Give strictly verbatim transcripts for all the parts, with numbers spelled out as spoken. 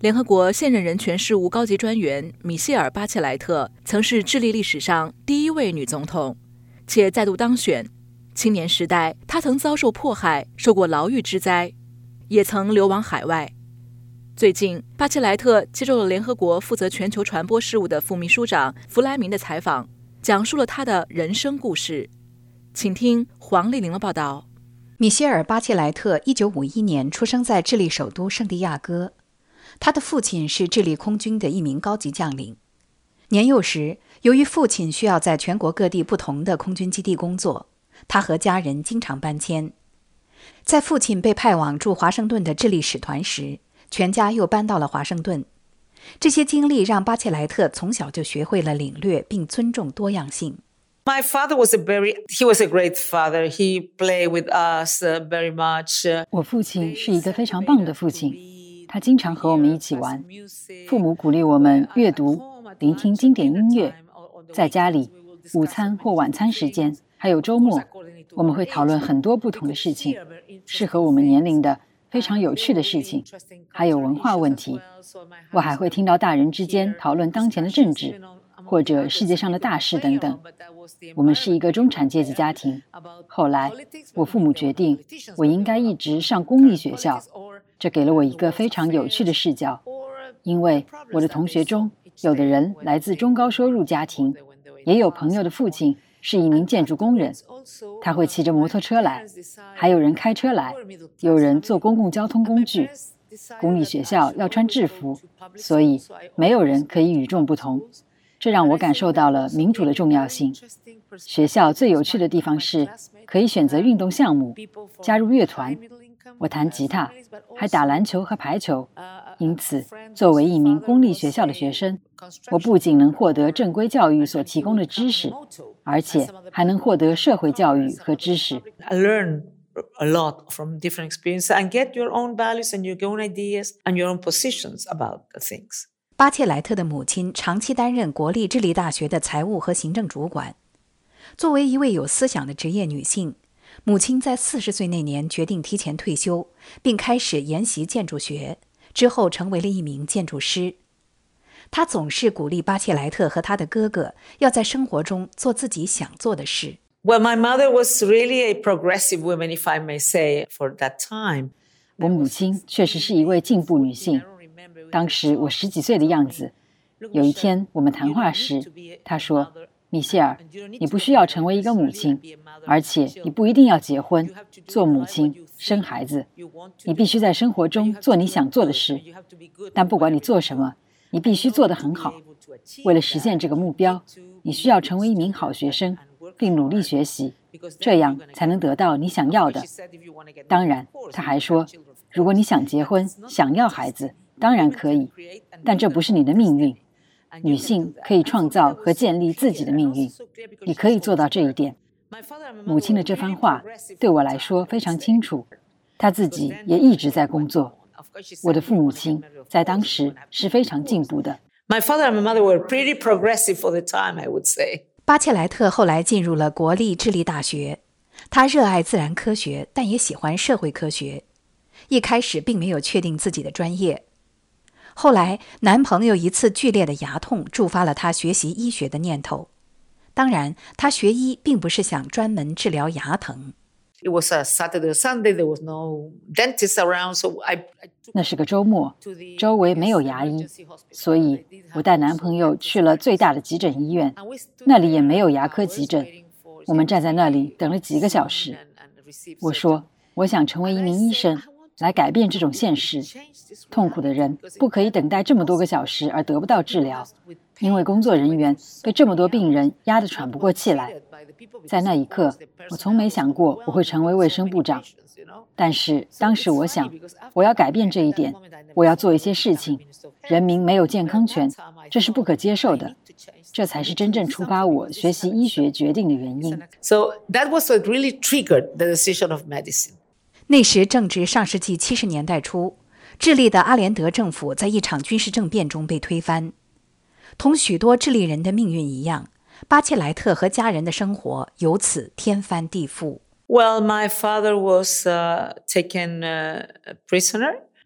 联合国现任人权事务高级专员米歇尔·巴切莱特曾是智利历史上第一位女总统，且再度当选。青年时代，她曾遭受迫害，受过牢狱之灾，也曾流亡海外。最近，巴切莱特接受了联合国负责全球传播事务的副秘书长弗莱明的采访，讲述了她的人生故事。请听黄丽玲的报道。 米歇尔·巴切莱特一九五一年出生在智利首都圣地亚哥，他的父亲是智利空军的一名高级将领。年幼时，由于父亲需要在全国各地不同的空军基地工作，他和家人经常搬迁。在父亲被派往驻华盛顿的智利使团时，全家又搬到了华盛顿。这些经历让巴切莱特从小就学会了领略并尊重多样性。 My father was a very, he was a great father. He played with us very much. 我父亲是一个非常棒的父亲，他经常和我们一起玩。父母鼓励我们阅读、聆听经典音乐。在家里，午餐或晚餐时间，还有周末，我们会讨论很多不同的事情，适合我们年龄的非常有趣的事情，还有文化问题。我还会听到大人之间讨论当前的政治，或者世界上的大事等等。我们是一个中产阶级家庭。后来，我父母决定我应该一直上公立学校，这给了我一个非常有趣的视角。因为我的同学中，有的人来自中高收入家庭，也有朋友的父亲是一名建筑工人，他会骑着摩托车来，还有人开车来，有人坐公共交通工具。公立学校要穿制服，所以没有人可以与众不同。这让我感受到了民主的重要性。学校最有趣的地方是可以选择运动项目，加入乐团。我弹吉他，还打篮球和排球。因此，作为一名公立学校的学生，我不仅能获得正规教育所提供的知识，而且还能获得社会教育和知识。 I learn a lot from different experiences and get your own values and your own ideas and your own positions about the things. 巴切莱特的母亲长期担任国立智利大学的财务和行政主管。作为一位有思想的职业女性，母亲在四十岁那年决定提前退休，并开始研习建筑学，之后成为了一名建筑师。她总是鼓励巴切莱特和他的哥哥要在生活中做自己想做的事。 Well, my mother was really a progressive woman, if I may say, for that time. 我母亲确实是一位进步女性。当时我十几岁的样子，有一天我们谈话时，她说：“米歇尔，你不需要成为一个母亲，而且你不一定要结婚、做母亲、生孩子。你必须在生活中做你想做的事。但不管你做什么，你必须做得很好。为了实现这个目标，你需要成为一名好学生，并努力学习，这样才能得到你想要的。当然，她还说，如果你想结婚、想要孩子，当然可以，但这不是你的命运。女性可以创造和建立自己的命运，你可以做到这一点。”母亲的这番话对我来说非常清楚，她自己也一直在工作。我的父母亲在当时是非常进步的。 My father and my mother were pretty progressive for the time, I would say. 巴切莱特后来进入了国立智利大学，他热爱自然科学，但也喜欢社会科学。一开始并没有确定自己的专业，后来男朋友一次剧烈的牙痛触发了他学习医学的念头。当然，他学医并不是想专门治疗牙疼。 It was a Saturday or Sunday, there was no dentist around, so I... 那是个周末，周围没有牙医，所以我带男朋友去了最大的急诊医院，那里也没有牙科急诊。我们站在那里等了几个小时。我说，我想成为一名医生，来改变这种现实。痛苦的人不可以等待这么多个小时而得不到治疗，因为工作人员被这么多病人压得喘不过气来。在那一刻，我从没想过我会成为卫生部长，但是当时我想，我要改变这一点，我要做一些事情。人民没有健康权，这是不可接受的，这才是真正触发我学习医学决定的原因。 So that was what really triggered the decision of medicine. 那时正值上世纪七十年代初，智利的阿连德政府在一场军事政变中被推翻。同许多智利人的命运一样，巴切莱特和家人的生活由此天翻地覆。 Well, my father was uh, taken uh, prisoner.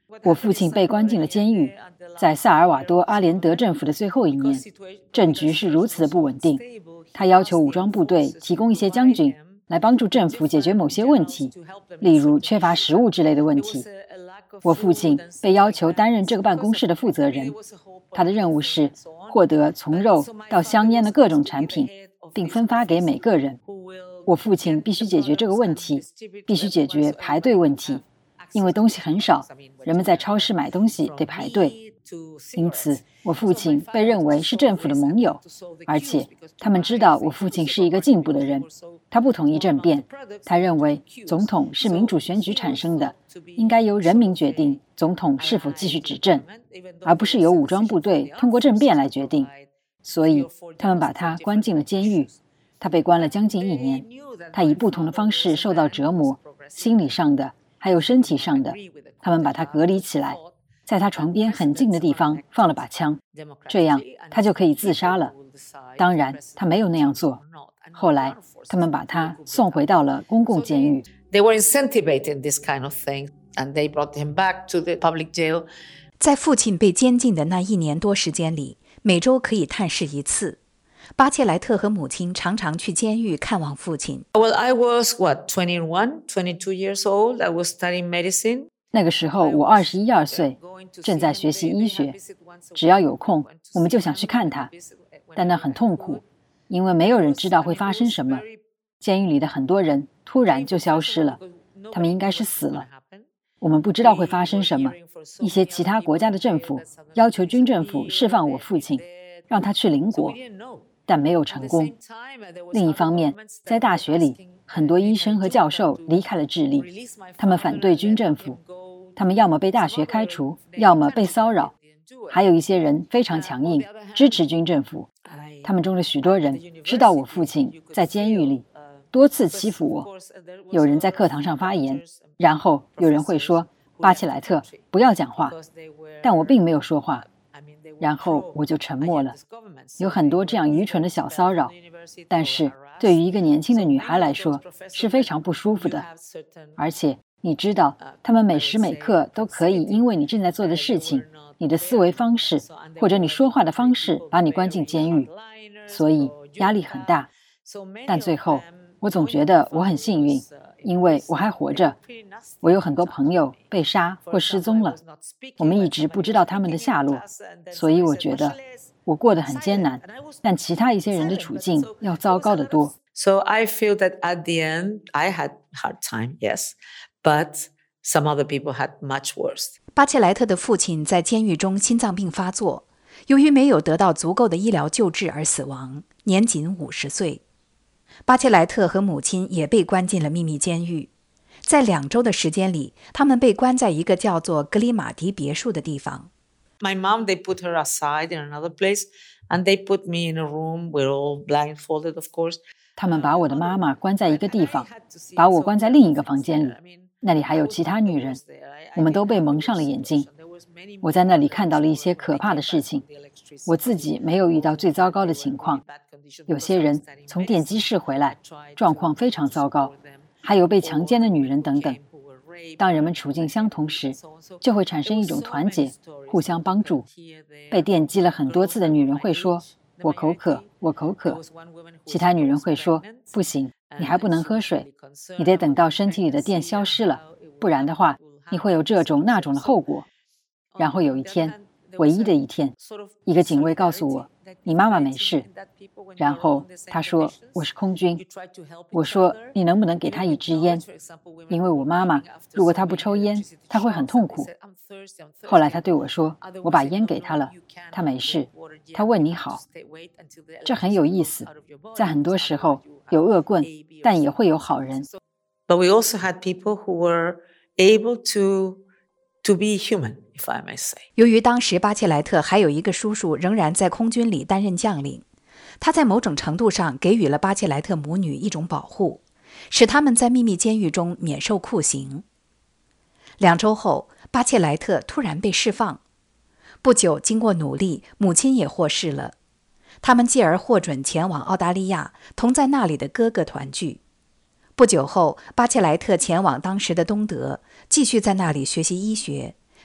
我父亲被关进了监狱，在萨尔瓦多阿连德政府的最后一年，政局是如此的不稳定。他要求武装部队提供一些将军来帮助政府解决某些问题，例如缺乏食物之类的问题。我父亲被要求担任这个办公室的负责人，他的任务是获得从肉到香烟的各种产品，并分发给每个人。我父亲必须解决这个问题，必须解决排队问题，因为东西很少，人们在超市买东西得排队。因此，我父亲被认为是政府的盟友，而且他们知道我父亲是一个进步的人。他不同意政变，他认为总统是民主选举产生的，应该由人民决定总统是否继续执政，而不是由武装部队通过政变来决定。所以，他们把他关进了监狱。他被关了将近一年，他以不同的方式受到折磨，心理上的，还有身体上的。他们把他隔离起来，在他床边很近的地方放了把枪，这样他就可以自杀了。当然，他没有那样做。后来，他们把他送回到了公共监狱。 They were incentivizing this kind of thing, and they brought him back to the public jail. 在父亲被监禁的那一年多时间里，每周可以探视一次。巴切莱特和母亲常常去监狱看望父亲。 Well, I was, what, twenty-one, twenty-two years old. I was studying medicine. 那个时候我二十一二岁，正在学习医学。只要有空，我们就想去看他，但那很痛苦，因为没有人知道会发生什么。监狱里的很多人突然就消失了，他们应该是死了。我们不知道会发生什么。一些其他国家的政府要求军政府释放我父亲，让他去邻国，但没有成功。另一方面，在大学里，很多医生和教授离开了智利，他们反对军政府，他们要么被大学开除，要么被骚扰。还有一些人非常强硬，支持军政府。他们中的许多人知道我父亲在监狱里多次欺负我。有人在课堂上发言，然后有人会说：“巴切莱特，不要讲话。”但我并没有说话。然后我就沉默了。有很多这样愚蠢的小骚扰，但是对于一个年轻的女孩来说是非常不舒服的。而且你知道，他们每时每刻都可以因为你正在做的事情、你的思维方式或者你说话的方式把你关进监狱，所以压力很大。但最后我总觉得我很幸运，因为我还活着。我有很多朋友被杀或失踪了，我们一直不知道他们的下落，所以我觉得我过得很艰难，但其他一些人的处境要糟糕得多。 So I feel that at the end, I had hard time, yes, but some other people had much worse. 巴切莱特的父亲在监狱中心脏病发作，由于没有得到足够的医疗救治而死亡，年仅五十岁。巴切莱特和母亲也被关进了秘密监狱。在两周的时间里，他们被关在一个叫做格里马迪别墅的地方。 My mom, they put her aside in another place, and they put me in a room. We're all blindfolded, of course. 他们把我的妈妈关在一个地方，把我关在另一个房间里，那里还有其他女人，我们都被蒙上了眼睛。我在那里看到了一些可怕的事情，我自己没有遇到最糟糕的情况。有些人从电击室回来，状况非常糟糕，还有被强奸的女人等等。当人们处境相同时，就会产生一种团结，互相帮助。被电击了很多次的女人会说：“我口渴，我口渴。”其他女人会说：“不行，你还不能喝水，你得等到身体里的电消失了，不然的话，你会有这种那种的后果。”然后有一天，唯一的一天，一个警卫告诉我：“你妈妈没事。”然后他说：“我是空军。”我说：“你能不能给她一支烟？因为我妈妈，如果她不抽烟，她会很痛苦。”后来他对我说：“我把烟给她了，她没事。她问你好。”这很有意思。在很多时候有恶棍，但也会有好人。 But we also had people who were able to to be human, if I may say. 由于当时巴切莱特还有一个叔叔仍然在空军里担任将领，他在某种程度上给予了巴切莱特母女一种保护，使他们在秘密监狱中免受酷刑。两周后，巴切莱特突然被释放。不久，经过努力，母亲也获释了。他们继而获准前往澳大利亚，同在那里的哥哥团聚。不久后，巴切莱特前往当时的东德，继续在那里学习医学，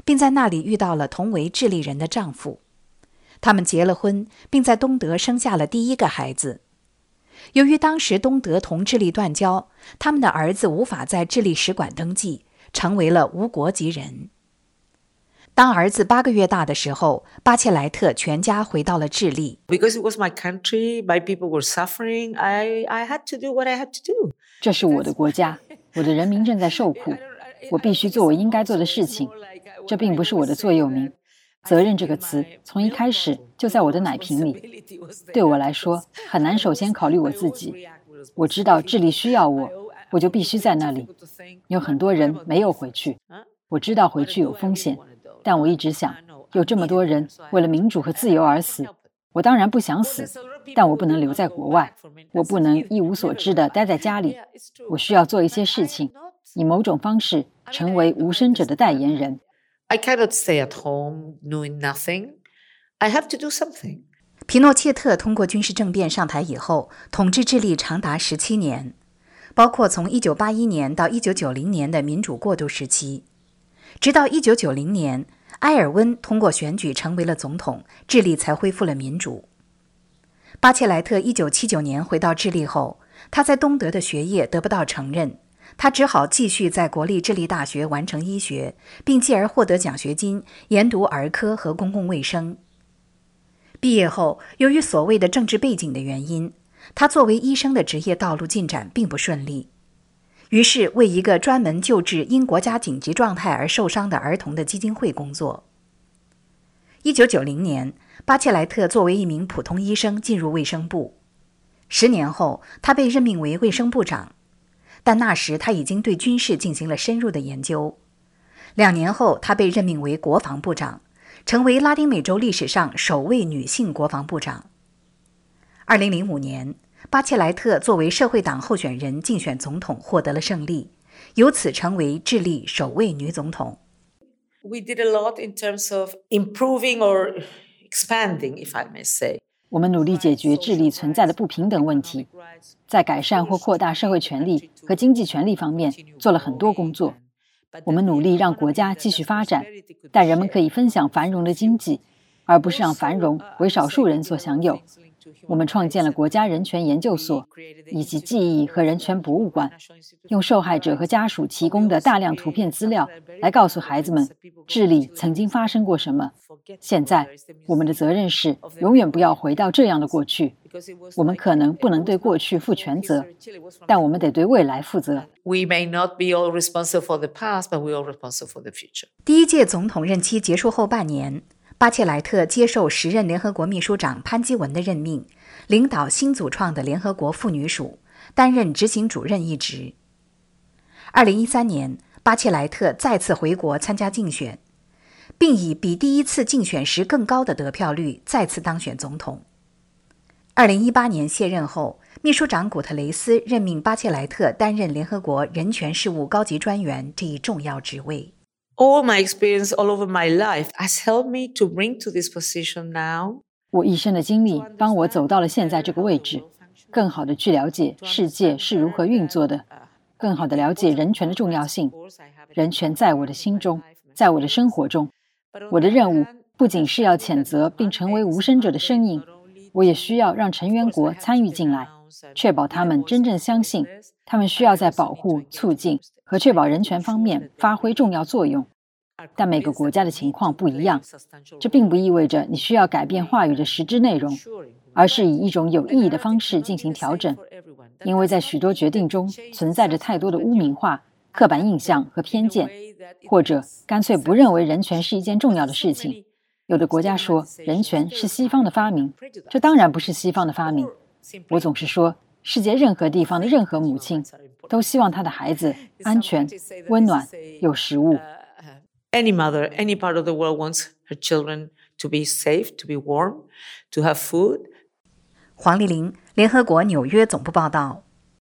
并在那里遇到了同为智利人的丈夫。他们结了婚，并在东德生下了第一个孩子。由于当时东德同智利断交，他们的儿子无法在智利使馆登记，成为了无国籍人。当儿子八个月大的时候，巴切莱特全家回到了智利。 Because it was my country, my people were suffering, I, I had to do what I had to do. 这是我的国家，我的人民正在受苦，我必须做我应该做的事情。这并不是我的座右铭。责任这个词从一开始就在我的奶瓶里。对我来说，很难首先考虑我自己。我知道智利需要我，我就必须在那里。有很多人没有回去，我知道回去有风险，但我一直想，有这么多人为了民主和自由而死，我当然不想死，但我不能留在国外，我不能一无所知地待在家里，我需要做一些事情，以某种方式成为无声者的代言人。 I cannot stay at home doing nothing. I have to do something. 皮诺切特通过军事政变上台以后，统治智利长达十七年，包括从一九八一年到一九九零年的民主过渡时期。直到一九九零年，埃尔温通过选举成为了总统，智利才恢复了民主。巴切莱特一九七九年回到智利后，他在东德的学业得不到承认，他只好继续在国立智利大学完成医学，并继而获得奖学金，研读儿科和公共卫生。毕业后，由于所谓的政治背景的原因，他作为医生的职业道路进展并不顺利，于是为一个专门救治因国家紧急状态而受伤的儿童的基金会工作。一九九零年，巴切莱特作为一名普通医生进入卫生部，十年后，他被任命为卫生部长。但那时他已经对军事进行了深入的研究。两年后，他被任命为国防部长，成为拉丁美洲历史上首位女性国防部长。二零零五年，巴切莱特作为社会党候选人竞选总统获得了胜利，由此成为智利首位女总统。 We did a lot in terms of improving or expanding, if I may say. 我们努力解决智利存在的不平等问题，在改善或扩大社会权利和经济权利方面做了很多工作。我们努力让国家继续发展，但人们可以分享繁荣的经济，而不是让繁荣为少数人所享有。我们创建了国家人权研究所以及记忆和人权博物馆，用受害者和家属提供的大量图片资料来告诉孩子们智利曾经发生过什么。现在我们的责任是永远不要回到这样的过去。我们可能不能对过去负全责，但我们得对未来负责。 We may not be all responsible for the past, but we are responsible for the future. 第一届总统任期结束后半年，巴切莱特接受时任联合国秘书长潘基文的任命，领导新组创的联合国妇女署，担任执行主任一职。二零一三年，巴切莱特再次回国参加竞选，并以比第一次竞选时更高的得票率再次当选总统。二零一八年卸任后，秘书长古特雷斯任命巴切莱特担任联合国人权事务高级专员这一重要职位。 All my experience all over my life has helped me to bring to this position now. 我一生的经历帮我走到了现在这个位置，更好地去了解世界是如何运作的，更好地了解人权的重要性。人权在我的心中，在我的生活中。我的任务不仅是要谴责并成为无声者的声音，我也需要让成员国参与进来，确保他们真正相信他们需要在保护、促进和确保人权方面发挥重要作用。但每个国家的情况不一样，这并不意味着你需要改变话语的实质内容，而是以一种有意义的方式进行调整。因为在许多决定中存在着太多的污名化、刻板印象和偏见，或者干脆不认为人权是一件重要的事情。有的国家说人权是西方的发明，这当然不是西方的发明。我总是说，世界任何地方的任何母亲都希望她的孩子安全、温暖、有食物。 Any mother, any part of the world wants her children to be safe, to be warm, to have food. 黄丽玲，联合国纽约总部报道。